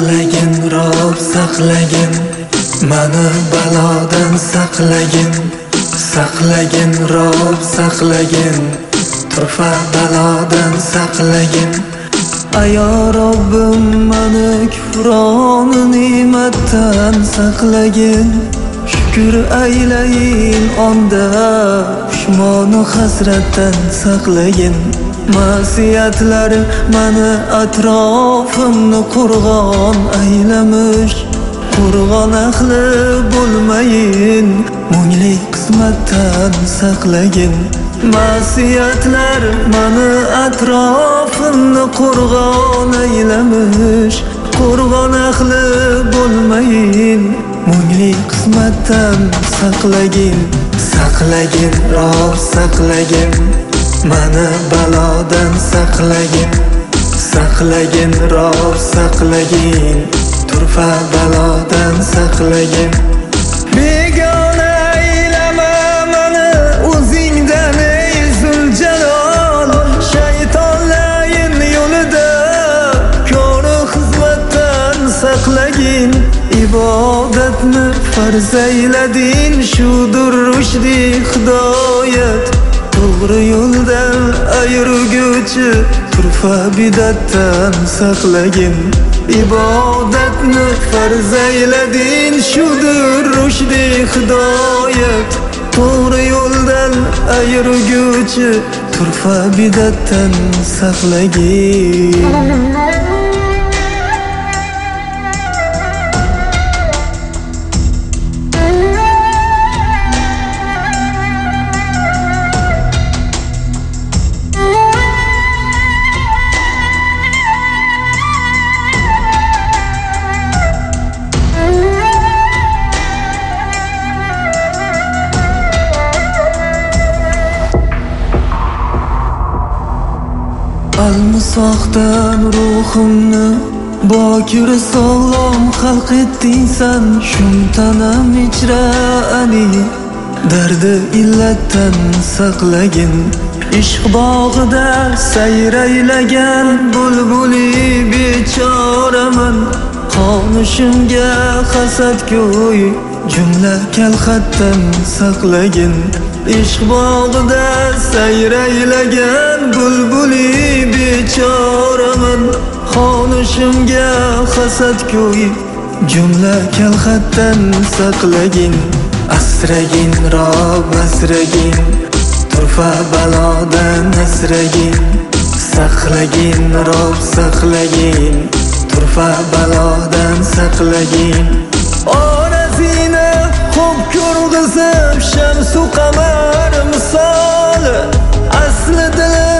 saqlagin, Rob saqlagin, mani balodan saqlagin. Saqlagin, Rob saqlagin, turfa balodan saqlagin. Ayo Robbim, mani kufron ne'matdan saqlagin. Shukr aylayin onda, pushmonu hasratdan saqlagin. Ma'siyatlar mani atrofimni qurg'on aylamush. Qurg'on ahli bo'lmayin, mungli qismatdan saqlagin. Ma'siyatlar mani atrofimni qurg'on aylamush. Qurg'on ahli bo'lmayin, mungli qismatdan saqlagin. Saqlagin, Rob saqlagin, mani balodan saqlagin. Saqlagin, Rob saqlagin, turfa balodan saqlagin. Begona aylama mani o'zingdan ey Zuljalol. Shaytonlayin yo'lida ko'ri xizmatdan saqlagin. Ibodatni farz aylading, shudur rushdi hidoyat. To'g'ri yo'ldan ayirguvchi turfa bidatdan saqlagin. Ibodatni farz aylading, shudur rushdi hidoyat. To'g'ri yo'ldan ayirguvchi turfa bidatdan saqlagin. Almusoqdan ruhimni bokir sog'lom xalq etding san. Shum tanam ichra ani dardi illatdan saqlagin. Ishq bog'ida sayraylagan bulbuli bechoraman. Qonishimga hasad ko'y jumla kalxatdan saqlagin. Ishq bog'ida sayraylagan bulbuli bechoraman. Qonishimga hasad ko'y jumla kalxatdan saqlagin. Asragin, Rob asragin, turfa balodan asragin. Saqlagin, Rob saqlagin, turfa balodan saqlagin. Onasini xo'p ko'rg'izib shamsu qamar misoli. Asli dili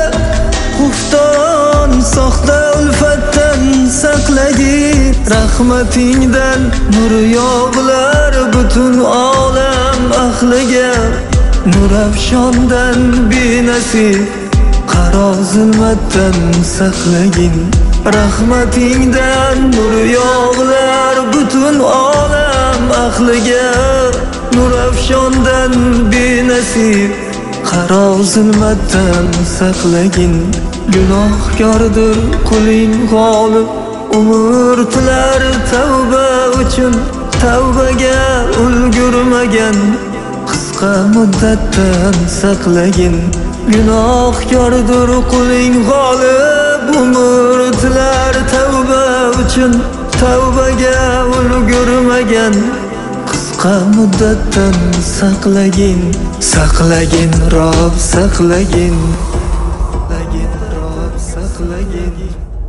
xufton soxta ulfatdan saqlagin. Rahmatingdan nur yog'lar butun olam ahliga. Nurafshondan benasib qaro zulmatdan saqlagin. Rahmatingdan nur yog'lar butun olam ahliga. Nurafshondan benasib qaro zulmatdan saqlagin. Gunohkordir quling g'olib, umr tilar tavba uchun. Tavbaga ulgurmagan qisqa muddatdan saqlagin. Gunohkordir quling g'olib, umr tilar tavba uchun. Tavbaga ulgurmagan qisqa muddatdan saqlagin. Saqlagin, Rob saqlagin, Rob saqlagin.